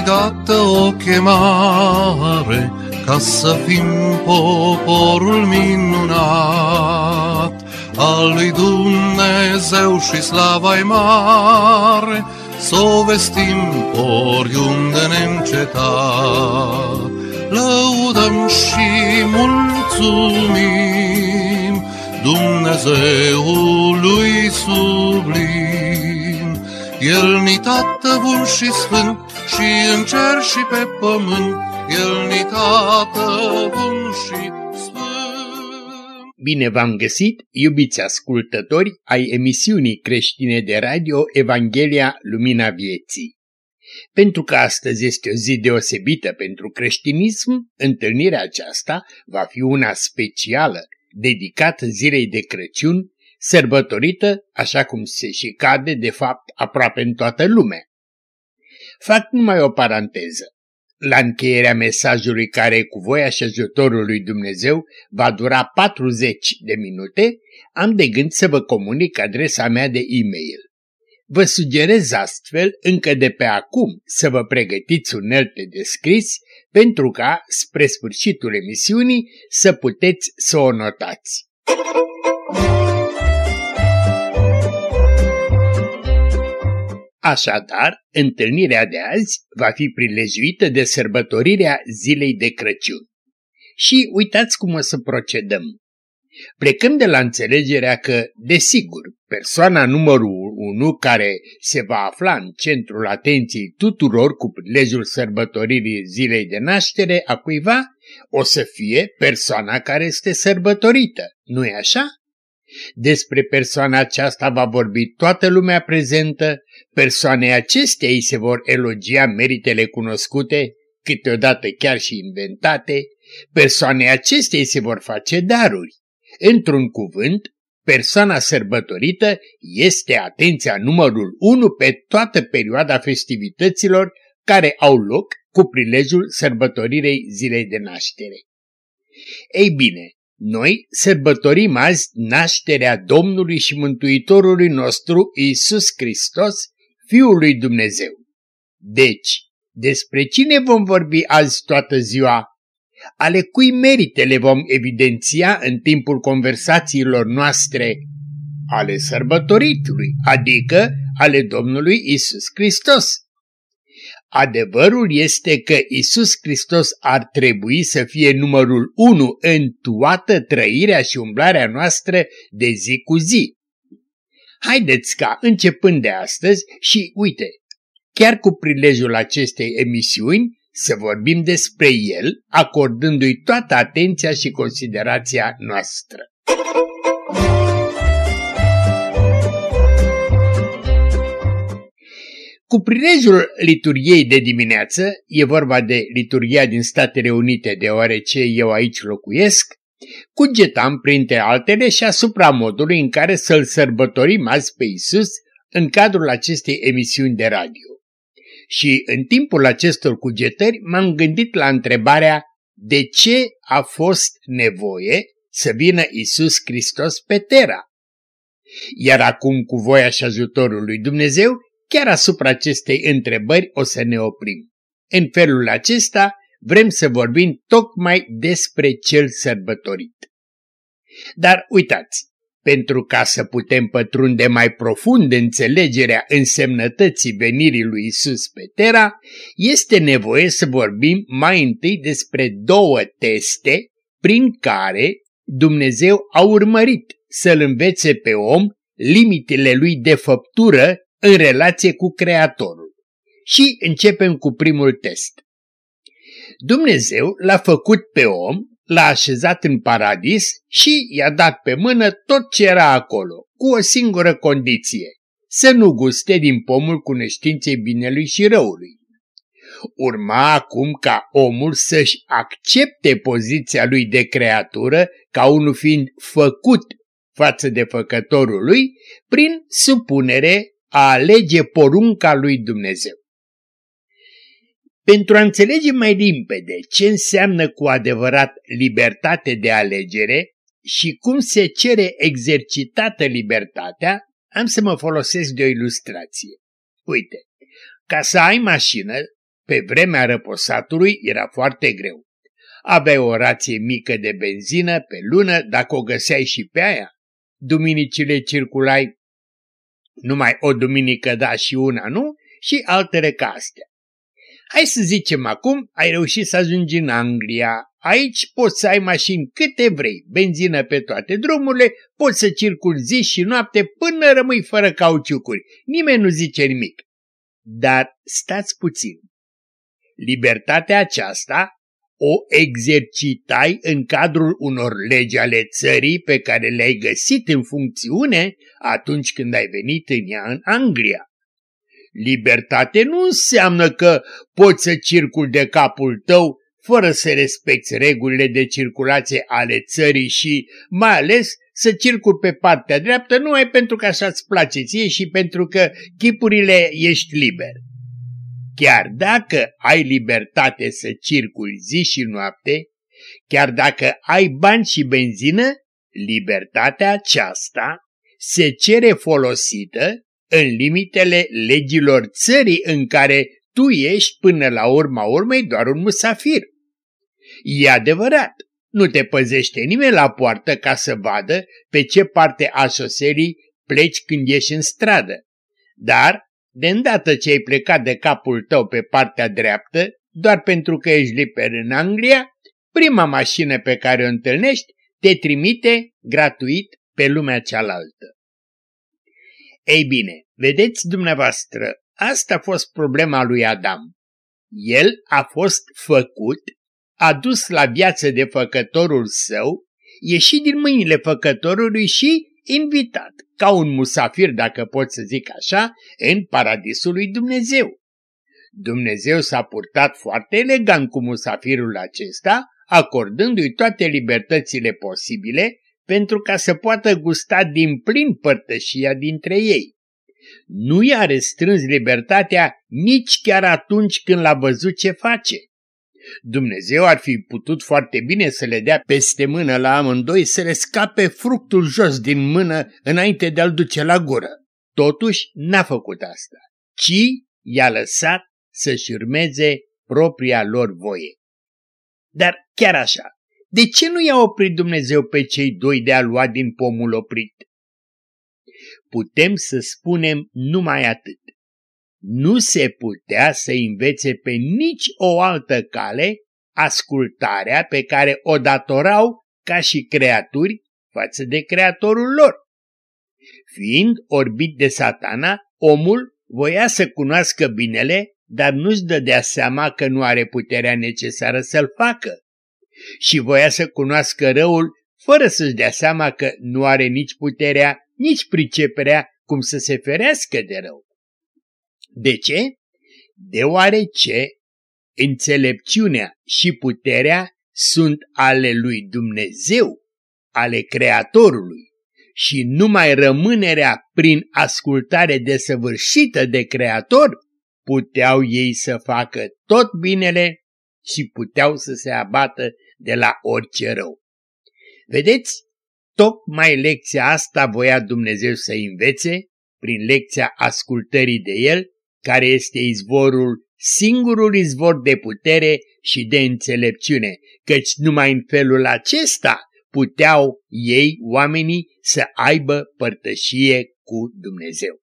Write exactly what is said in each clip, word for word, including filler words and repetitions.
gata o chemare ca să fim poporul minunat al lui Dumnezeu și slava-i mare, s-o vestim oriunde neîncetat. Lăudăm și mulțumim Dumnezeului sublim. El-ni Tată bun și sfânt și în cer și pe pământ, El-ni Tată bun și sfânt. Bine v-am găsit, iubiți ascultători ai emisiunii creștine de radio Evanghelia Lumina Vieții. Pentru că astăzi este o zi deosebită pentru creștinism, întâlnirea aceasta va fi una specială, dedicată zilei de Crăciun, sărbătorită, așa cum se și cade, de fapt, aproape în toată lumea. Fac numai o paranteză. La încheierea mesajului care, cu voia și ajutorul lui Dumnezeu, va dura patruzeci de minute, am de gând să vă comunic adresa mea de e-mail. Vă sugerez astfel încă de pe acum să vă pregătiți unelte de scris pentru ca, spre sfârșitul emisiunii, să puteți să o notați. Așadar, întâlnirea de azi va fi prilejuită de sărbătorirea zilei de Crăciun. Și uitați cum o să procedăm. Plecăm de la înțelegerea că, desigur, persoana numărul unu care se va afla în centrul atenției tuturor cu prilejul sărbătoririi zilei de naștere a cuiva, o să fie persoana care este sărbătorită, nu-i așa? Despre persoana aceasta va vorbi toată lumea prezentă, persoanei acesteia îi se vor elogia meritele cunoscute, câteodată chiar și inventate, persoanei acesteia îi se vor face daruri. Într-un cuvânt, persoana sărbătorită este atenția numărul unu pe toată perioada festivităților care au loc cu prilejul sărbătoririi zilei de naștere. Ei bine, noi sărbătorim azi nașterea Domnului și Mântuitorului nostru Iisus Hristos, Fiul lui Dumnezeu. Deci, despre cine vom vorbi azi toată ziua? Ale cui merite le vom evidenția în timpul conversațiilor noastre? Ale sărbătoritului, adică ale Domnului Iisus Hristos. Adevărul este că Iisus Hristos ar trebui să fie numărul unu în toată trăirea și umblarea noastră de zi cu zi. Haideți ca, începând de astăzi și, uite, chiar cu prilejul acestei emisiuni, să vorbim despre El, acordându-i toată atenția și considerația noastră. Cu prilejul liturgiei de dimineață, e vorba de liturgia din Statele Unite, deoarece eu aici locuiesc, cugetam printre altele și asupra modului în care să-L sărbătorim azi pe Iisus în cadrul acestei emisiuni de radio. Și în timpul acestor cugetări m-am gândit la întrebarea de ce a fost nevoie să vină Iisus Hristos pe Terra. Iar acum, cu voia și ajutorul lui Dumnezeu, chiar asupra acestei întrebări o să ne oprim. În felul acesta vrem să vorbim tocmai despre cel sărbătorit. Dar uitați, pentru ca să putem pătrunde mai profund înțelegerea însemnătății venirii lui Iisus pe Terra, este nevoie să vorbim mai întâi despre două teste prin care Dumnezeu a urmărit să-L învețe pe om limitele lui de făptură în relație cu Creatorul. Și începem cu primul test. Dumnezeu l-a făcut pe om, l-a așezat în paradis și i-a dat pe mână tot ce era acolo, cu o singură condiție, să nu guste din pomul cunoștinței binelui și răului. Urma acum ca omul să-și accepte poziția lui de creatură, ca unul fiind făcut față de făcătorul lui, prin supunere a alege porunca lui Dumnezeu. Pentru a înțelege mai limpede ce înseamnă cu adevărat libertate de alegere și cum se cere exercitată libertatea, am să mă folosesc de o ilustrație. Uite, ca să ai mașină, pe vremea răposatului era foarte greu. Aveai o rație mică de benzină pe lună, dacă o găseai și pe aia. Duminicile circulai numai o duminică da și una nu și altele ca astea. Hai să zicem acum, ai reușit să ajungi în Anglia. Aici poți să ai mașini câte vrei, benzină pe toate drumurile, poți să circuli zi și noapte până rămâi fără cauciucuri. Nimeni nu zice nimic. Dar stați puțin. Libertatea aceasta o exercitai în cadrul unor legi ale țării pe care le-ai găsit în funcțiune atunci când ai venit în ea în Anglia. Libertate nu înseamnă că poți să circuli de capul tău fără să respecti regulile de circulație ale țării și mai ales să circuli pe partea dreaptă numai pentru că așa îți place ție și pentru că chipurile ești liber. Chiar dacă ai libertate să circuli zi și noapte, chiar dacă ai bani și benzină, libertatea aceasta se cere folosită în limitele legilor țării în care tu ești până la urma urmei doar un musafir. E adevărat, nu te păzește nimeni la poartă ca să vadă pe ce parte a șoselii pleci când ieși în stradă, dar de îndată ce ai plecat de capul tău pe partea dreaptă, doar pentru că ești liber în Anglia, prima mașină pe care o întâlnești te trimite gratuit pe lumea cealaltă. Ei bine, vedeți dumneavoastră, asta a fost problema lui Adam. El a fost făcut, adus la viață de făcătorul său, ieșit din mâinile făcătorului și invitat, ca un musafir, dacă pot să zic așa, în paradisul lui Dumnezeu. Dumnezeu s-a purtat foarte elegant cu musafirul acesta, acordându-i toate libertățile posibile, pentru ca să poată gusta din plin părtășia dintre ei. Nu i-a restrâns libertatea nici chiar atunci când l-a văzut ce face. Dumnezeu ar fi putut foarte bine să le dea peste mână la amândoi, să le scape fructul jos din mână înainte de a-l duce la gură. Totuși n-a făcut asta, ci i-a lăsat să-și urmeze propria lor voie. Dar chiar așa, de ce nu i-a oprit Dumnezeu pe cei doi de a lua din pomul oprit? Putem să spunem numai atât. Nu se putea să învețe pe nici o altă cale ascultarea pe care o datorau ca și creaturi față de creatorul lor. Fiind orbit de Satana, omul voia să cunoască binele, dar nu-și dădea seama că nu are puterea necesară să-l facă. Și voia să cunoască răul fără să-și dea seama că nu are nici puterea, nici priceperea cum să se ferească de rău. De ce? Deoarece înțelepciunea și puterea sunt ale lui Dumnezeu, ale Creatorului, și numai rămânerea prin ascultare desăvârșită de Creator puteau ei să facă tot binele și puteau să se abată de la orice rău. Vedeți? Tocmai lecția asta voia Dumnezeu să învețe prin lecția ascultării de El, care este izvorul, singurul izvor de putere și de înțelepciune, căci numai în felul acesta puteau ei, oamenii, să aibă părtășie cu Dumnezeu.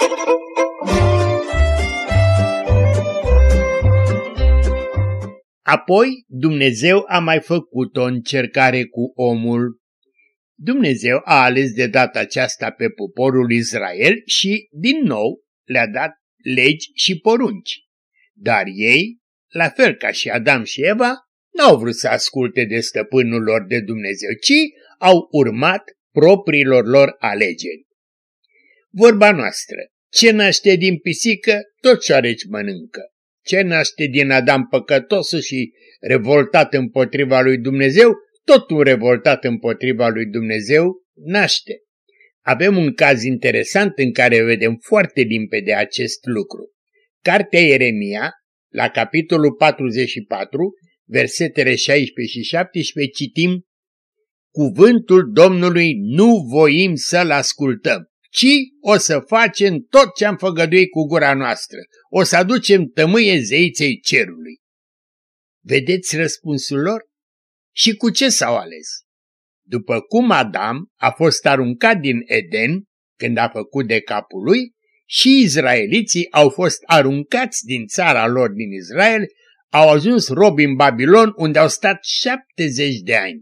Apoi Dumnezeu a mai făcut o încercare cu omul. Dumnezeu a ales de data aceasta pe poporul Israel și, din nou, le-a dat legi și porunci. Dar ei, la fel ca și Adam și Eva, n-au vrut să asculte de stăpânul lor, de Dumnezeu, ci au urmat propriilor lor alegeri. Vorba noastră, ce naște din pisică, tot ce are mănâncă. Ce naște din Adam păcătosul și revoltat împotriva lui Dumnezeu, tot un revoltat împotriva lui Dumnezeu naște. Avem un caz interesant în care vedem foarte limpede acest lucru. Cartea Ieremia, la capitolul patruzeci și patru, versetele șaisprezece și șaptesprezece, citim: Cuvântul Domnului nu voim să-l ascultăm, ci o să facem tot ce am făgăduit cu gura noastră. O să aducem tămâie zeiței cerului. Vedeți răspunsul lor? Și cu ce s-au ales? După cum Adam a fost aruncat din Eden când a făcut de capul lui, și izraeliții au fost aruncați din țara lor din Israel, au ajuns robi în Babilon, unde au stat șaptezeci de ani.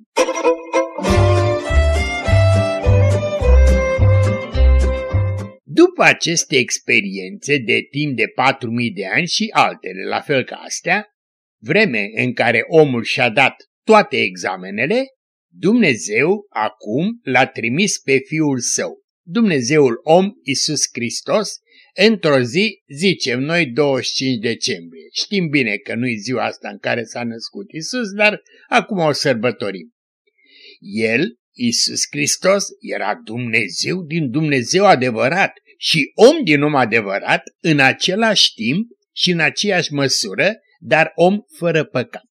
După aceste experiențe de timp de patru mii de ani și altele la fel ca astea, vreme în care omul și-a dat toate examenele, Dumnezeu acum l-a trimis pe Fiul Său, Dumnezeul om Iisus Hristos, într-o zi, zicem noi, douăzeci și cinci decembrie. Știm bine că nu-i ziua asta în care s-a născut Iisus, dar acum o sărbătorim. El, Iisus Hristos, era Dumnezeu din Dumnezeu adevărat și om din om adevărat în același timp și în aceeași măsură, dar om fără păcat.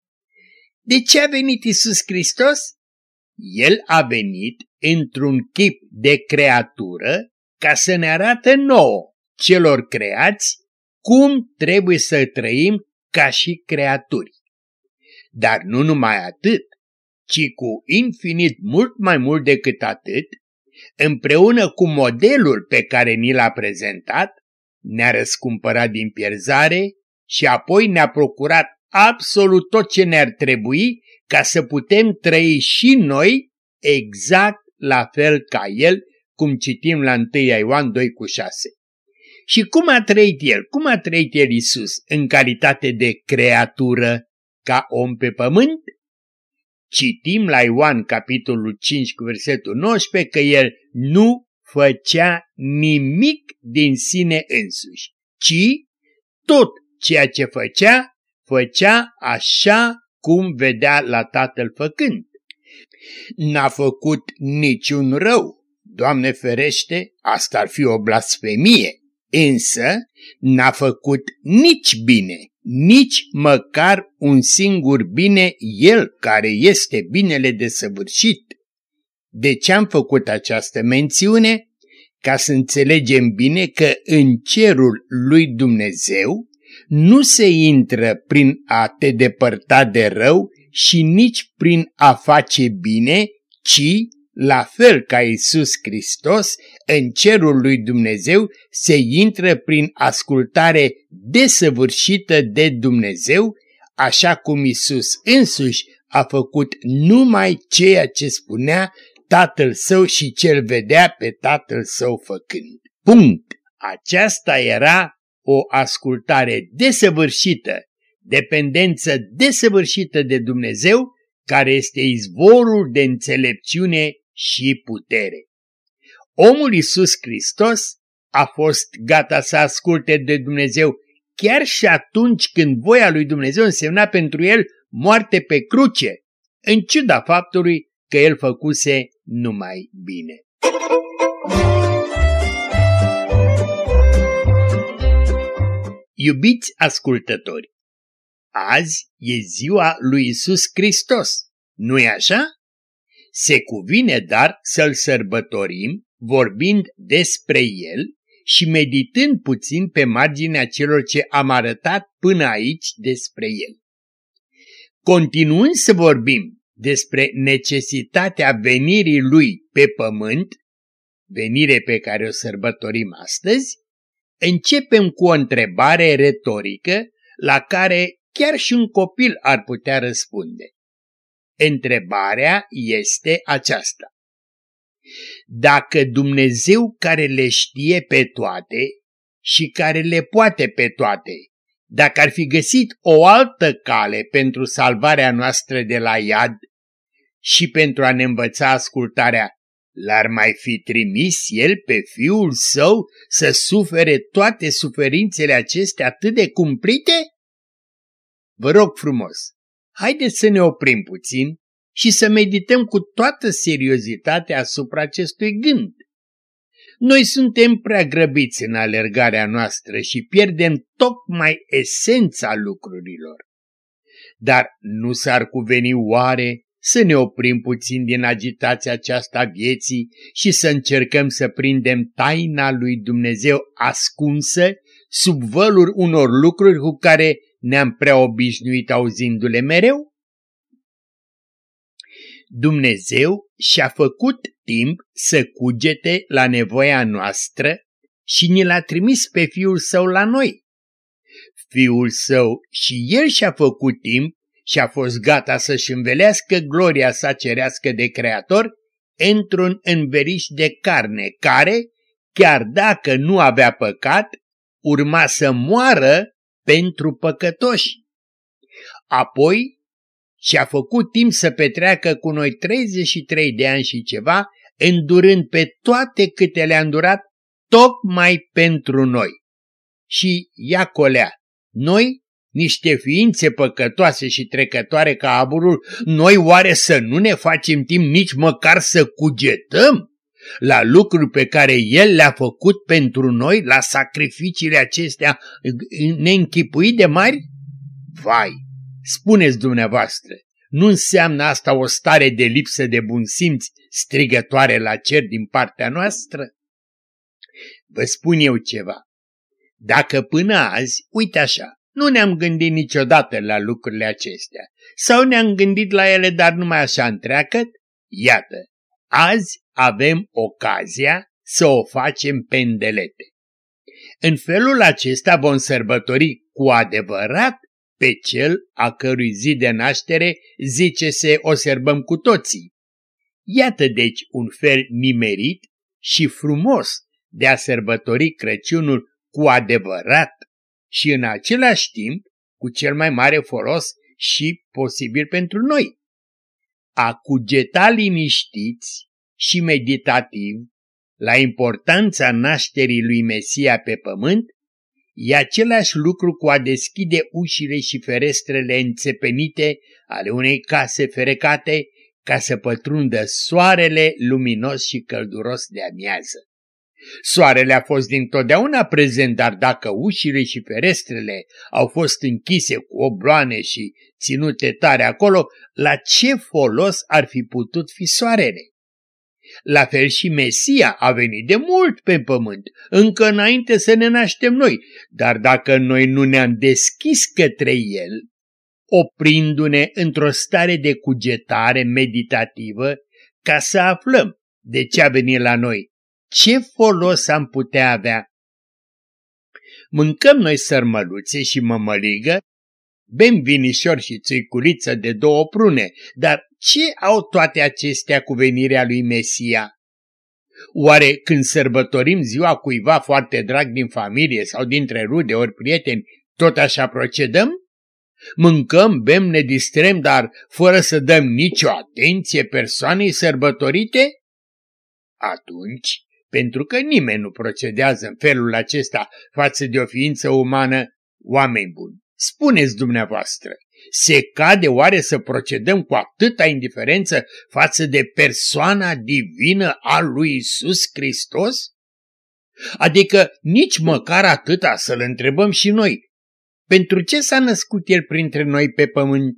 De ce a venit Iisus Hristos? El a venit într-un chip de creatură ca să ne arate nouă, celor creați, cum trebuie să trăim ca și creaturi. Dar nu numai atât, ci cu infinit mult mai mult decât atât, împreună cu modelul pe care ni l-a prezentat, ne-a răscumpărat din pierzare și apoi ne-a procurat absolut tot ce ne-ar trebui ca să putem trăi și noi exact la fel ca El, cum citim la întâi Ioan doi cu șase. Și cum a trăit El? Cum a trăit El Iisus în calitate de creatură ca om pe pământ? Citim la Ioan capitolul cinci cu versetul nouăsprezece că El nu făcea nimic din sine însuși, ci tot ceea ce făcea, făcea așa cum vedea la Tatăl făcând. N-a făcut niciun rău, Doamne ferește, asta ar fi o blasfemie, însă n-a făcut nici bine, nici măcar un singur bine El care este binele desăvârșit. De ce am făcut această mențiune? Ca să înțelegem bine că în cerul lui Dumnezeu nu se intră prin a te depărta de rău și nici prin a face bine, ci, la fel ca Iisus Hristos, în cerul lui Dumnezeu se intră prin ascultare desăvârșită de Dumnezeu, așa cum Iisus însuși a făcut numai ceea ce spunea Tatăl Său și ce-L vedea pe Tatăl Său făcând. Punct! Aceasta era o ascultare desăvârșită, dependență desăvârșită de Dumnezeu, care este izvorul de înțelepciune și putere. Omul Iisus Hristos a fost gata să asculte de Dumnezeu chiar și atunci când voia lui Dumnezeu însemna pentru el moarte pe cruce, în ciuda faptului că el făcuse numai bine. Iubiți ascultători, azi e ziua lui Iisus Hristos, nu-i așa? Se cuvine dar să-L sărbătorim vorbind despre El și meditând puțin pe marginea celor ce am arătat până aici despre El. Continuând să vorbim despre necesitatea venirii Lui pe pământ, venire pe care o sărbătorim astăzi, începem cu o întrebare retorică la care chiar și un copil ar putea răspunde. Întrebarea este aceasta: dacă Dumnezeu care le știe pe toate și care le poate pe toate, dacă ar fi găsit o altă cale pentru salvarea noastră de la iad și pentru a ne învăța ascultarea, l-ar mai fi trimis El pe Fiul Său să sufere toate suferințele acestea atât de cumplite? Vă rog frumos, haideți să ne oprim puțin și să medităm cu toată seriozitatea asupra acestui gând. Noi suntem prea grăbiți în alergarea noastră și pierdem tocmai esența lucrurilor. Dar nu s-ar cuveni oare să ne oprim puțin din agitația aceasta a vieții și să încercăm să prindem taina lui Dumnezeu ascunsă sub văluri unor lucruri cu care ne-am prea obișnuit auzindu-le mereu? Dumnezeu și-a făcut timp să cugete la nevoia noastră și ni l-a trimis pe Fiul Său la noi. Fiul Său și El și-a făcut timp și a fost gata să-și învelească gloria sa cerească de Creator într-un înveliș de carne care, chiar dacă nu avea păcat, urma să moară pentru păcătoși. Apoi și-a făcut timp să petreacă cu noi treizeci și trei de ani și ceva, îndurând pe toate câte le-a îndurat, tocmai pentru noi. Și ia colea, noi, niște ființe păcătoase și trecătoare ca aburul, noi oare să nu ne facem timp nici măcar să cugetăm la lucruri pe care El le-a făcut pentru noi, la sacrificiile acestea neînchipuit de mari? Vai, spuneți dumneavoastră, nu înseamnă asta o stare de lipsă de bun simț strigătoare la cer din partea noastră? Vă spun eu ceva. Dacă până azi, uite așa, nu ne-am gândit niciodată la lucrurile acestea, sau ne-am gândit la ele, dar numai așa întreagăt, iată, azi avem ocazia să o facem pe îndelete. În felul acesta vom sărbători cu adevărat pe cel a cărui zi de naștere zice-se o sărbăm cu toții. Iată deci un fel nimerit și frumos de a sărbători Crăciunul cu adevărat și în același timp cu cel mai mare folos și posibil pentru noi. A cugeta liniștiți și meditativ la importanța nașterii lui Mesia pe pământ e același lucru cu a deschide ușile și ferestrele înțepenite ale unei case ferecate ca să pătrundă soarele luminos și călduros de amiază. Soarele a fost dintotdeauna prezent, dar dacă ușile și ferestrele au fost închise cu obloane și ținute tare acolo, la ce folos ar fi putut fi soarele? La fel și Mesia a venit de mult pe pământ, încă înainte să ne naștem noi, dar dacă noi nu ne-am deschis către El, oprindu-ne într-o stare de cugetare meditativă, ca să aflăm de ce a venit la noi, ce folos am putea avea? Mâncăm noi sărmăluțe și mămăligă, bem vinișor și țuiculiță de două prune, dar ce au toate acestea cu venirea lui Mesia? Oare când sărbătorim ziua cuiva foarte drag din familie sau dintre rude ori prieteni, tot așa procedăm? Mâncăm, bem, ne distrem, dar fără să dăm nicio atenție persoanei sărbătorite? Atunci, pentru că nimeni nu procedează în felul acesta față de o ființă umană, oameni buni, spuneți dumneavoastră, se cade oare să procedăm cu atâta indiferență față de persoana divină a lui Iisus Hristos? Adică nici măcar atâta să-L întrebăm și noi, pentru ce s-a născut El printre noi pe pământ?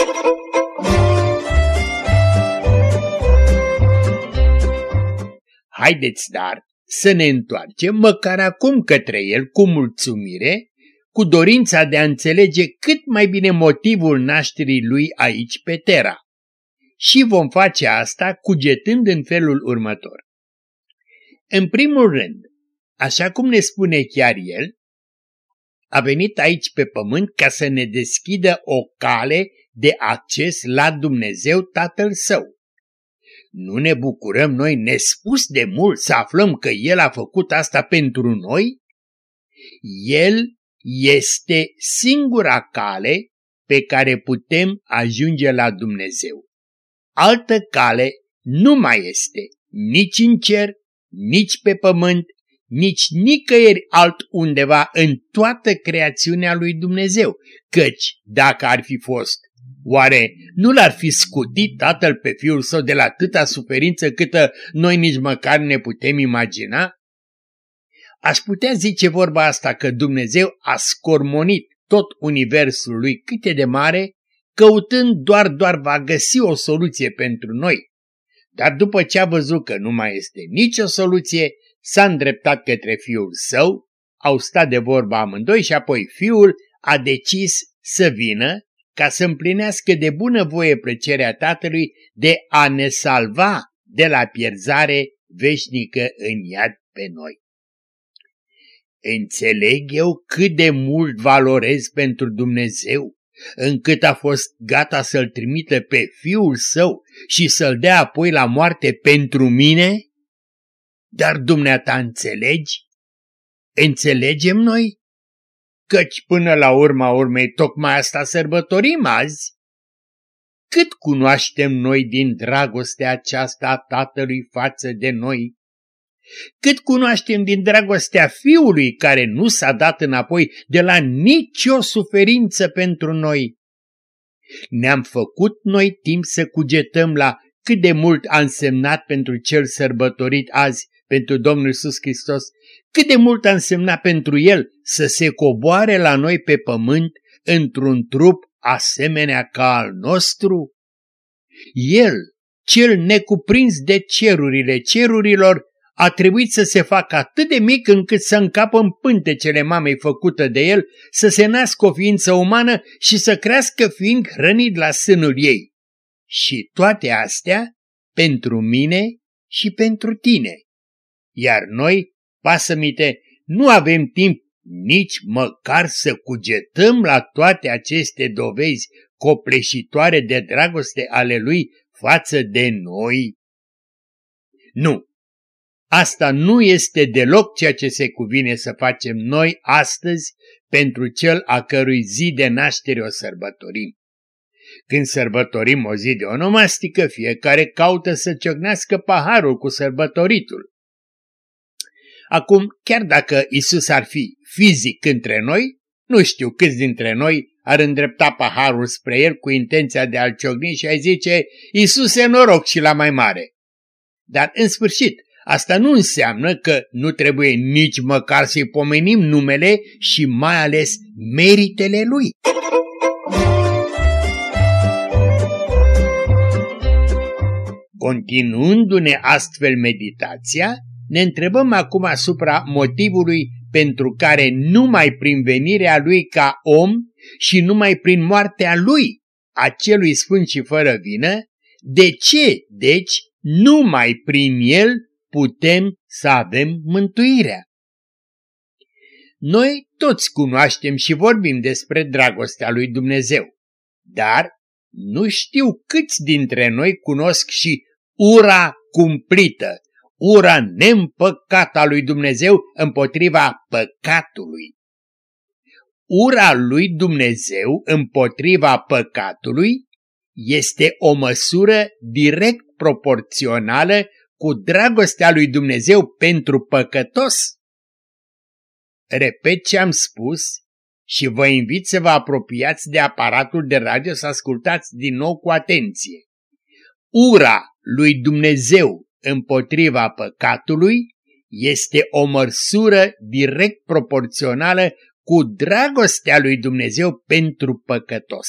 Haideți, dar, să ne întoarcem măcar acum către El cu mulțumire, cu dorința de a înțelege cât mai bine motivul nașterii Lui aici pe Terra. Și vom face asta cugetând în felul următor. În primul rând, așa cum ne spune chiar El, a venit aici pe pământ ca să ne deschidă o cale de acces la Dumnezeu Tatăl Său. Nu ne bucurăm noi nespus de mult să aflăm că El a făcut asta pentru noi? El este singura cale pe care putem ajunge la Dumnezeu. Altă cale nu mai este nici în cer, nici pe pământ, nici nicăieri altundeva în toată creațiunea lui Dumnezeu, căci dacă ar fi fost, oare nu l-ar fi scutit Tatăl pe Fiul Său de la atâta suferință câtă noi nici măcar ne putem imagina? Aș putea zice vorba asta că Dumnezeu a scormonit tot universul lui cât e de mare căutând doar, doar va găsi o soluție pentru noi. Dar după ce a văzut că nu mai este nicio soluție, s-a îndreptat către fiul său, au stat de vorbă amândoi și apoi fiul a decis să vină ca să împlinească de bunăvoie plăcerea tatălui de a ne salva de la pierzare veșnică în iad pe noi. Înțeleg eu cât de mult valorez pentru Dumnezeu, încât a fost gata să-L trimită pe Fiul Său și să-L dea apoi la moarte pentru mine? Dar dumneata înțelegi? Înțelegem noi? Căci până la urma urmei tocmai asta sărbătorim azi. Cât cunoaștem noi din dragostea aceasta a Tatălui față de noi? Cât cunoaștem din dragostea Fiului care nu s-a dat înapoi de la nicio suferință pentru noi? Ne-am făcut noi timp să cugetăm la cât de mult a însemnat pentru cel sărbătorit azi, pentru Domnul Iisus Hristos, cât de mult a însemnat pentru El să se coboare la noi pe pământ într-un trup asemenea ca al nostru? El, cel necuprins de cerurile cerurilor, a trebuit să se facă atât de mic încât să încapă în pântecele mamei făcută de el, să se nască o ființă umană și să crească fiind hrănit la sânul ei. Și toate astea pentru mine și pentru tine. Iar noi, pasămite, nu avem timp nici măcar să cugetăm la toate aceste dovezi copleșitoare de dragoste ale lui față de noi? Nu! Asta nu este deloc ceea ce se cuvine să facem noi astăzi pentru cel a cărui zi de naștere o sărbătorim. Când sărbătorim o zi de onomastică, fiecare caută să ciocnească paharul cu sărbătoritul. Acum, chiar dacă Isus ar fi fizic între noi, nu știu câți dintre noi ar îndrepta paharul spre el cu intenția de a-l ciocni și a-i zice: Iisuse, noroc și la mai mare. Dar, în sfârșit, asta nu înseamnă că nu trebuie nici măcar să-i pomenim numele și mai ales meritele lui. Continuându-ne astfel meditația, ne întrebăm acum asupra motivului pentru care numai prin venirea lui ca om și numai prin moartea lui, acelui sfânt și fără vină, de ce, deci, numai prin el putem să avem mântuirea? Noi toți cunoaștem și vorbim despre dragostea lui Dumnezeu, dar nu știu câți dintre noi cunosc și ura cumplită, ura neîmpăcată a lui Dumnezeu împotriva păcatului. Ura lui Dumnezeu împotriva păcatului este o măsură direct proporțională cu dragostea lui Dumnezeu pentru păcătos. Repet ce am spus și vă invit să vă apropiați de aparatul de radio să ascultați din nou cu atenție. Ura lui Dumnezeu împotriva păcatului este o măsură direct proporțională cu dragostea lui Dumnezeu pentru păcătos.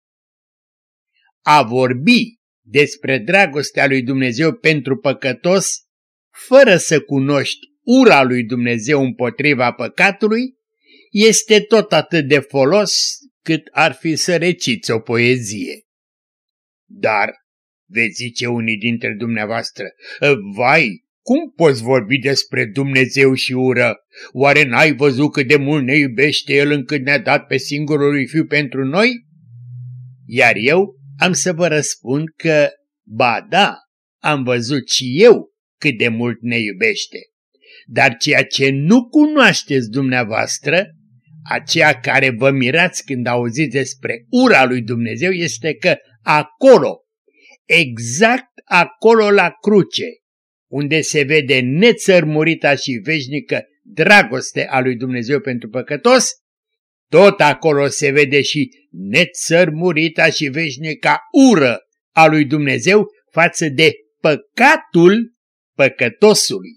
A vorbi despre dragostea lui Dumnezeu pentru păcătos, fără să cunoști ura lui Dumnezeu împotriva păcatului, este tot atât de folos cât ar fi să reciți o poezie. Dar, veți zice unii dintre dumneavoastră, vai, cum poți vorbi despre Dumnezeu și ură? Oare n-ai văzut cât de mult ne iubește El încât ne-a dat pe singurul lui Fiu pentru noi? Iar eu am să vă răspund că, ba da, am văzut și eu cât de mult ne iubește. Dar ceea ce nu cunoașteți dumneavoastră, aceea care vă mirați când auziți despre ura lui Dumnezeu, este că acolo, exact acolo la cruce, unde se vede nețărmurita și veșnică dragoste a lui Dumnezeu pentru păcătos, tot acolo se vede și nețărmurita și veșnica ură a lui Dumnezeu față de păcatul păcătosului.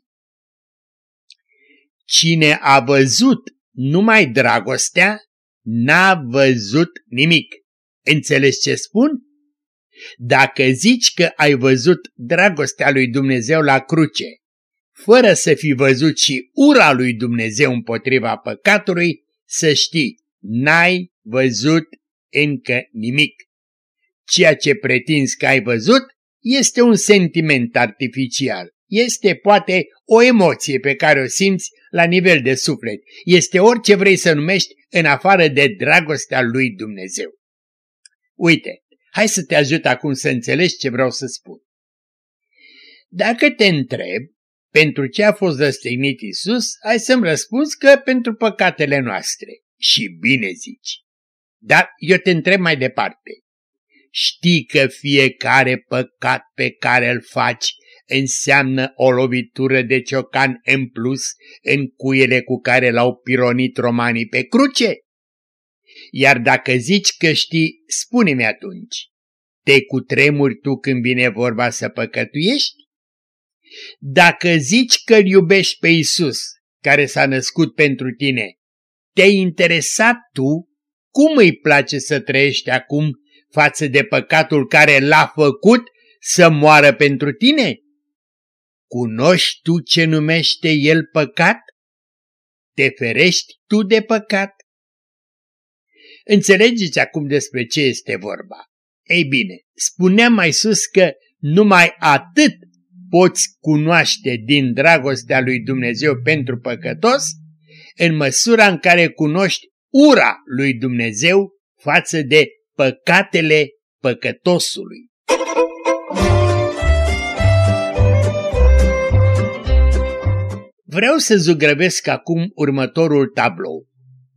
Cine a văzut numai dragostea, n-a văzut nimic. Înțelegi ce spun? Dacă zici că ai văzut dragostea lui Dumnezeu la cruce, fără să fi văzut și ura lui Dumnezeu împotriva păcatului, să știi, n-ai văzut încă nimic. Ceea ce pretinzi că ai văzut este un sentiment artificial. Este poate o emoție pe care o simți la nivel de suflet. Este orice vrei să numești în afară de dragostea lui Dumnezeu. Uite, hai să te ajut acum să înțelegi ce vreau să spun. Dacă te întreb pentru ce a fost răstignit Iisus, hai să-mi răspunzi că pentru păcatele noastre. Și bine zici. Dar eu te întreb mai departe. Știi că fiecare păcat pe care îl faci înseamnă o lovitură de ciocan în plus în cuiele cu care l-au pironit romanii pe cruce? Iar dacă zici că știi, spune-mi atunci, te cutremuri tu când vine vorba să păcătuiești? Dacă zici că îl iubești pe Iisus, care s-a născut pentru tine, te-ai interesat tu cum îi place să trăiești acum față de păcatul care l-a făcut să moară pentru tine? Cunoști tu ce numește el păcat? Te ferești tu de păcat? Înțelegeți acum despre ce este vorba. Ei bine, spuneam mai sus că numai atât poți cunoaște din dragostea lui Dumnezeu pentru păcătos, în măsura în care cunoști ura lui Dumnezeu față de păcatele păcătosului. Vreau să zugrăvesc acum următorul tablou.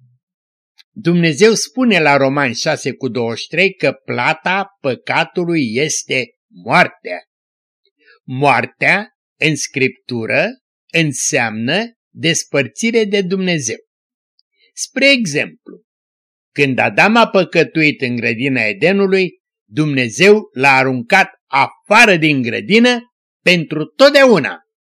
Dumnezeu spune la Romani șase cu douăzeci și trei că plata păcatului este moartea. Moartea, în Scriptură, înseamnă despărțire de Dumnezeu. Spre exemplu, când Adam a păcătuit în grădina Edenului, Dumnezeu l-a aruncat afară din grădină pentru totdeauna.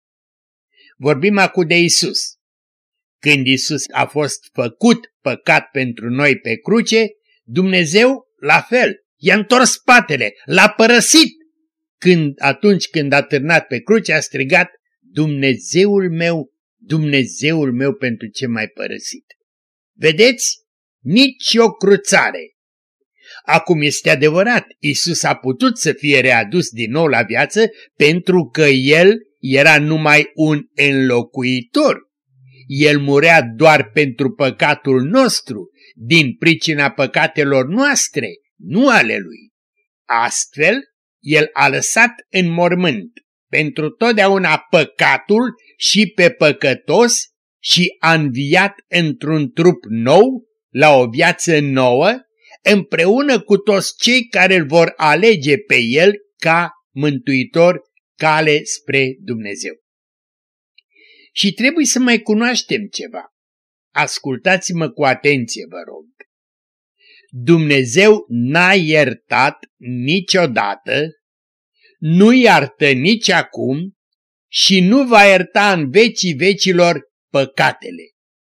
Vorbim acum de Iisus. Când Iisus a fost făcut păcat pentru noi pe cruce, Dumnezeu, la fel, i-a întors spatele, l-a părăsit. Când, atunci când a târnat pe cruce, a strigat, Dumnezeul meu, Dumnezeul meu, pentru ce m-ai părăsit. Vedeți? Nici o cruțare. Acum este adevărat, Iisus a putut să fie readus din nou la viață pentru că El era numai un înlocuitor. El murea doar pentru păcatul nostru, din pricina păcatelor noastre, nu ale Lui. Astfel, El a lăsat în mormânt pentru totdeauna păcatul și pe păcătos și a înviat într-un trup nou, la o viață nouă, împreună cu toți cei care îl vor alege pe El ca mântuitor, cale spre Dumnezeu. Și trebuie să mai cunoaștem ceva. Ascultați-mă cu atenție, vă rog. Dumnezeu n-a iertat niciodată, nu iartă nici acum și nu va ierta în vecii vecilor păcatele.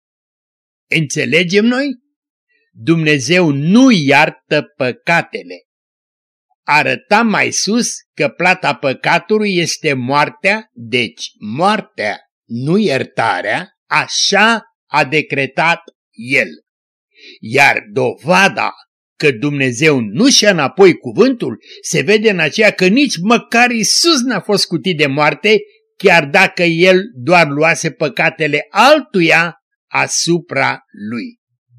Înțelegem noi? Dumnezeu nu iartă păcatele. Arătam mai sus că plata păcatului este moartea, deci moartea, nu iertarea, așa a decretat El. Iar dovada că Dumnezeu nu și-a înapoi cuvântul se vede în aceea că nici măcar Iisus n-a fost scutit de moarte, chiar dacă El doar luase păcatele altuia asupra Lui.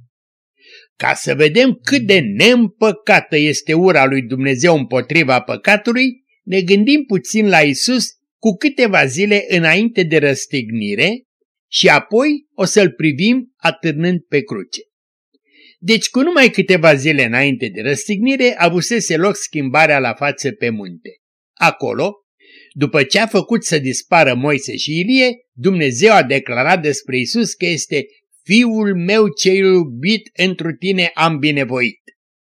Ca să vedem cât de neîmpăcată este ura lui Dumnezeu împotriva păcatului, ne gândim puțin la Iisus cu câteva zile înainte de răstignire și apoi o să-L privim atârnând pe cruce. Deci cu numai câteva zile înainte de răstignire avusese loc schimbarea la față pe munte. Acolo, după ce a făcut să dispară Moise și Ilie, Dumnezeu a declarat despre Iisus că este Fiul meu cel iubit, întru tine am binevoit.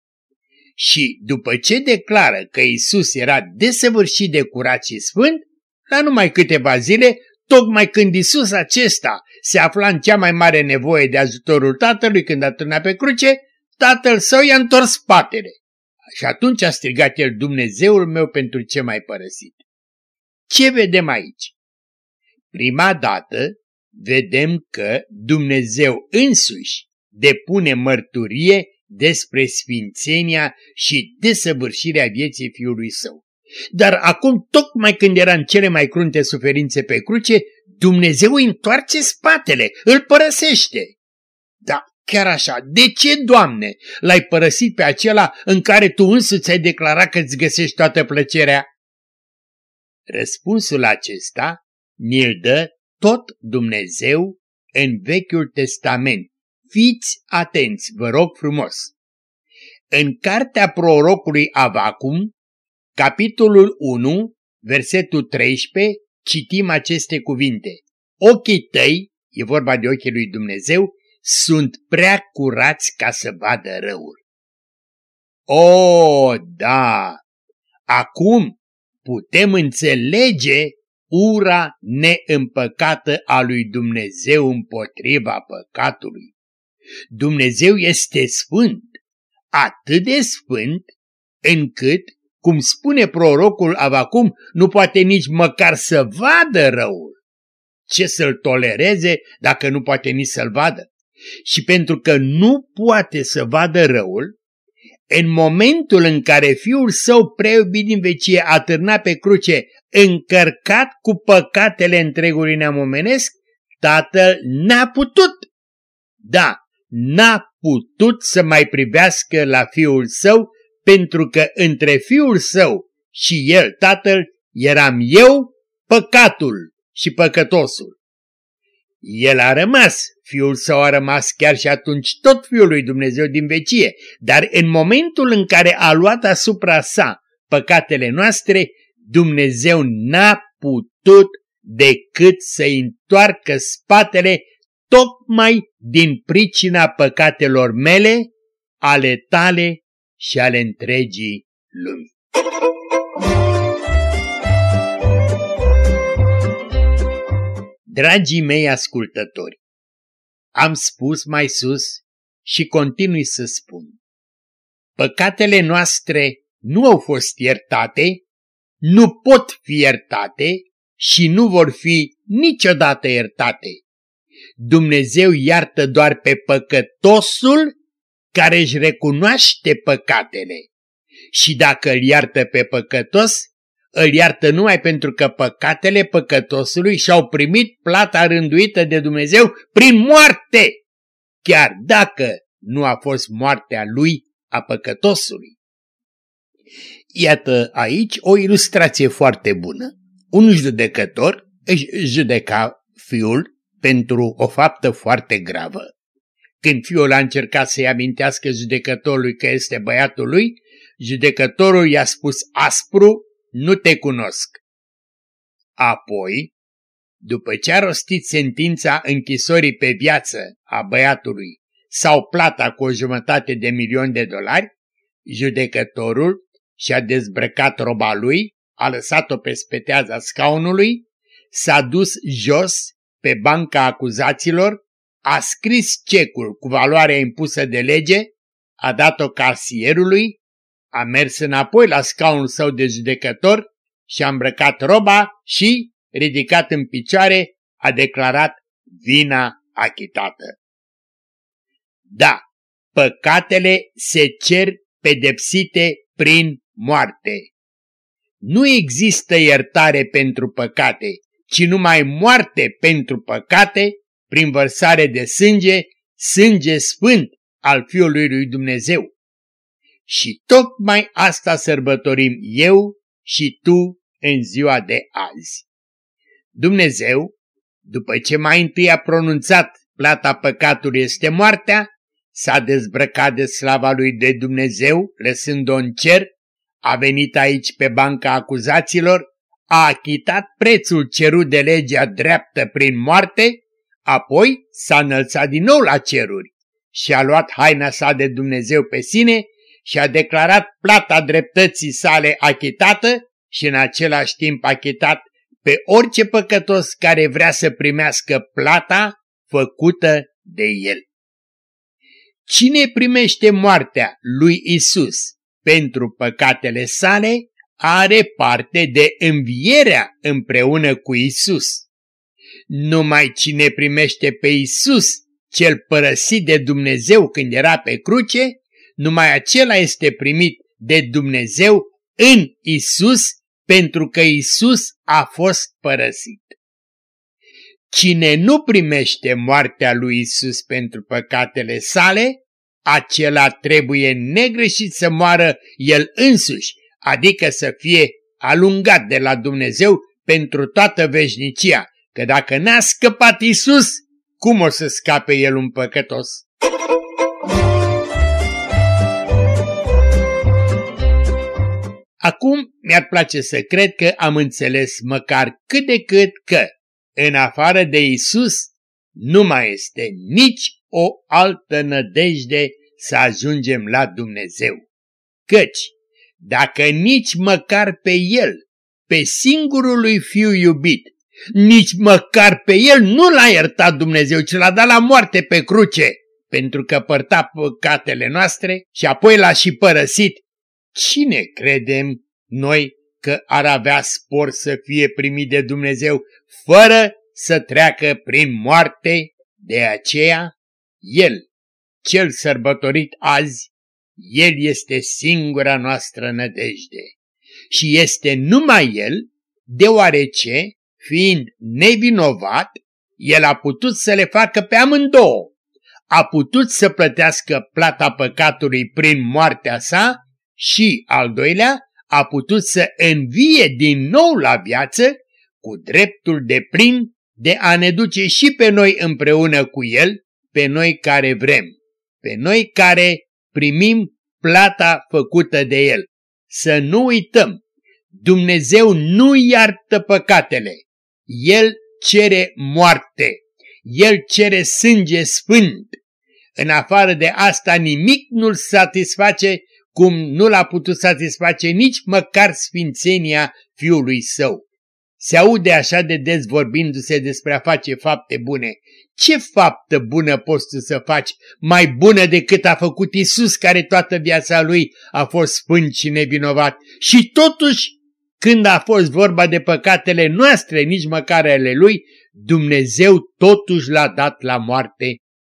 Și după ce declară că Iisus era desăvârșit de curat și sfânt, la numai câteva zile, tocmai când Iisus acesta se afla în cea mai mare nevoie de ajutorul Tatălui când a târnat pe cruce, Tatăl Său i-a întors spatele. Și atunci a strigat el: Dumnezeul meu, pentru ce m-ai părăsit? Ce vedem aici? Prima dată vedem că Dumnezeu însuși depune mărturie despre sfințenia și desăvârșirea vieții Fiului Său. Dar acum, tocmai când era în cele mai crunte suferințe pe cruce, Dumnezeu îi întoarce spatele, îl părăsește. Da, chiar așa. De ce, Doamne, l-ai părăsit pe acela în care Tu însuți ai declarat că îți găsești toată plăcerea? Răspunsul acesta ni-l dă tot Dumnezeu în Vechiul Testament. Fiți atenți, vă rog frumos. În cartea prorocului Avacum, capitolul unu, versetul treisprezece, citim aceste cuvinte. Ochii tăi, e vorba de ochii lui Dumnezeu, sunt prea curați ca să vadă răul. O, da! Acum putem înțelege ura neîmpăcată a lui Dumnezeu împotriva păcatului. Dumnezeu este sfânt, atât de sfânt încât, cum spune prorocul Avacum, nu poate nici măcar să vadă răul. Ce să-l tolereze dacă nu poate nici să-l vadă? Și pentru că nu poate să vadă răul, în momentul în care Fiul Său prea iubit din vecie a târnat pe cruce, încărcat cu păcatele întregului neam omenesc, Tatăl n-a putut. Da, n-a putut să mai privească la Fiul Său, pentru că între Fiul Său și El, Tatăl, eram eu, păcatul și păcătosul. El a rămas, Fiul Său a rămas chiar și atunci tot Fiul lui Dumnezeu din vecie, dar în momentul în care a luat asupra sa păcatele noastre, Dumnezeu n-a putut decât să-i întoarcă spatele tocmai din pricina păcatelor mele, ale tale și ale întregii lumi. Dragii mei ascultători, am spus mai sus și continui să spun. Păcatele noastre nu au fost iertate, nu pot fi iertate și nu vor fi niciodată iertate. Dumnezeu iartă doar pe păcătosul care își recunoaște păcatele. Și dacă îl iartă pe păcătos, îl iartă numai pentru că păcatele păcătosului și-au primit plata rânduită de Dumnezeu prin moarte, chiar dacă nu a fost moartea lui, a păcătosului. Iată aici o ilustrație foarte bună. Un judecător își judeca fiul pentru o faptă foarte gravă. Când fiul a încercat să-i amintească judecătorului că este băiatul lui, judecătorul i-a spus aspru: nu te cunosc. Apoi, după ce a rostit sentința închisorii pe viață a băiatului sau plata cu o jumătate de milion de dolari, judecătorul și-a dezbrăcat roba lui, a lăsat-o pe speteaza scaunului, s-a dus jos pe banca acuzaților, a scris cecul cu valoarea impusă de lege, a dat-o casierului, a mers înapoi la scaunul său de judecător și a îmbrăcat roba și, ridicat în picioare, a declarat vina achitată. Da, păcatele se cer pedepsite prin moarte. Nu există iertare pentru păcate, ci numai moarte pentru păcate, prin vărsare de sânge, sânge sfânt al Fiului lui Dumnezeu. Și tocmai asta sărbătorim eu și tu în ziua de azi. Dumnezeu, după ce mai întâi a pronunțat plata păcatului este moartea, s-a dezbrăcat de slava lui de Dumnezeu, lăsând-o în cer, a venit aici pe banca acuzaților, a achitat prețul cerut de legea dreaptă prin moarte, apoi s-a înălțat din nou la ceruri și a luat haina sa de Dumnezeu pe sine și a declarat plata dreptății sale achitată și în același timp achitat pe orice păcătos care vrea să primească plata făcută de el. Cine primește moartea lui Isus pentru păcatele sale, are parte de învierea împreună cu Isus. Numai cine primește pe Isus, cel părăsit de Dumnezeu când era pe cruce, numai acela este primit de Dumnezeu în Isus, pentru că Isus a fost părăsit. Cine nu primește moartea lui Isus pentru păcatele sale, acela trebuie negreșit să moară el însuși, adică să fie alungat de la Dumnezeu pentru toată veșnicia, că dacă n-a scăpat Isus, cum o să scape el un păcătos? Acum mi-ar place să cred că am înțeles măcar cât de cât că, în afară de Isus, nu mai este nici o altă nădejde să ajungem la Dumnezeu. Căci, dacă nici măcar pe El, pe singurul lui Fiu iubit, nici măcar pe El nu l-a iertat Dumnezeu, ci l-a dat la moarte pe cruce, pentru că părta păcatele noastre și apoi l-a și părăsit, cine credem noi că ar avea spor să fie primit de Dumnezeu fără să treacă prin moarte? De aceea, El, cel sărbătorit azi, El este singura noastră nădejde. Și este numai El, deoarece, fiind nevinovat, El a putut să le facă pe amândouă. A putut să plătească plata păcatului prin moartea sa și, al doilea, a putut să învie din nou la viață cu dreptul deplin de a ne duce și pe noi împreună cu El, pe noi care vrem, pe noi care primim plata făcută de El. Să nu uităm, Dumnezeu nu iartă păcatele, El cere moarte, El cere sânge sfânt. În afară de asta nimic nu-L satisface, cum nu l-a putut satisface nici măcar sfințenia Fiului Său. Se aude așa de des vorbindu-se despre a face fapte bune. Ce faptă bună poți tu să faci mai bună decât a făcut Isus, care toată viața Lui a fost sfânt și nevinovat? Și totuși, când a fost vorba de păcatele noastre, nici măcar ale Lui, Dumnezeu totuși l-a dat la moarte.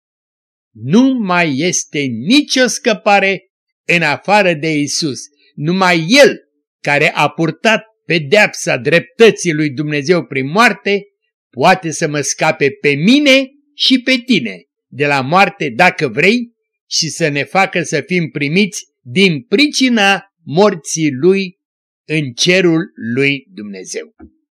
Nu mai este nicio scăpare în afară de Isus. Numai El, care a purtat pedeapsa dreptății lui Dumnezeu prin moarte, poate să mă scape pe mine și pe tine de la moarte, dacă vrei, și să ne facă să fim primiți din pricina morții Lui în cerul lui Dumnezeu.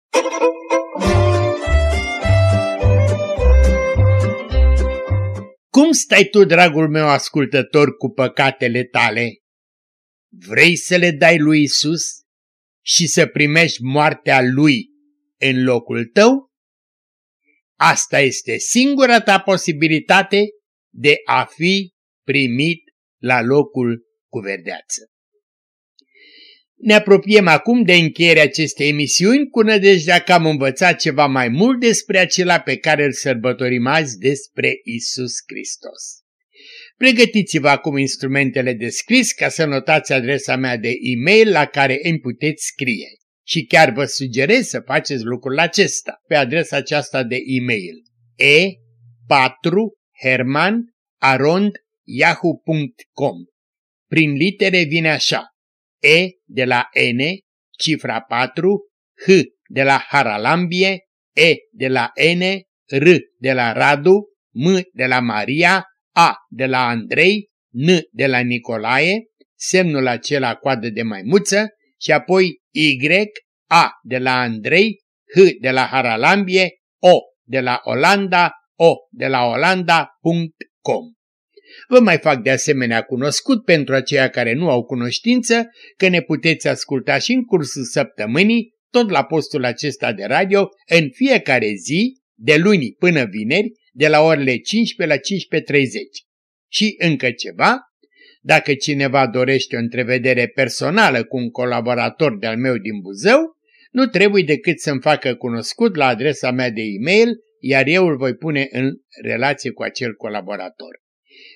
Cum stai tu, dragul meu ascultător, cu păcatele tale? Vrei să le dai lui Isus și să primești moartea Lui în locul tău? Asta este singura ta posibilitate de a fi primit la locul cu verdeață. Ne apropiem acum de încheierea acestei emisiuni cu nădejdea că am învățat ceva mai mult despre acela pe care îl sărbătorim azi, despre Isus Hristos. Pregătiți-vă acum instrumentele de scris ca să notați adresa mea de e-mail la care îmi puteți scrie. Și chiar vă sugerez să faceți lucrul acesta pe adresa aceasta de e-mail e patru herman arond yahoo punct com. Prin litere vine așa: E de la N, cifra patru, H de la Haralambie, E de la N, R de la Radu, M de la Maria, A de la Andrei, N de la Nicolae, semnul acela coadă de maimuță și apoi Y, A de la Andrei, H de la Haralambie, O de la Olanda, O de la Olanda punct com. Vă mai fac de asemenea cunoscut pentru aceia care nu au cunoștință că ne puteți asculta și în cursul săptămânii, tot la postul acesta de radio, în fiecare zi, de luni până vineri, de la orele cincisprezece la cincisprezece treizeci. Și încă ceva, dacă cineva dorește o întrevedere personală cu un colaborator de-al meu din Buzău, nu trebuie decât să-mi facă cunoscut la adresa mea de e-mail, iar eu îl voi pune în relație cu acel colaborator.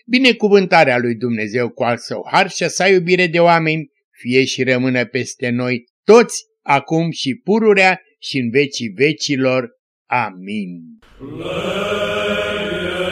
Binecuvântarea lui Dumnezeu cu al său har și a sa iubire de oameni fie și rămână peste noi toți, acum și pururea și în vecii vecilor. Amin.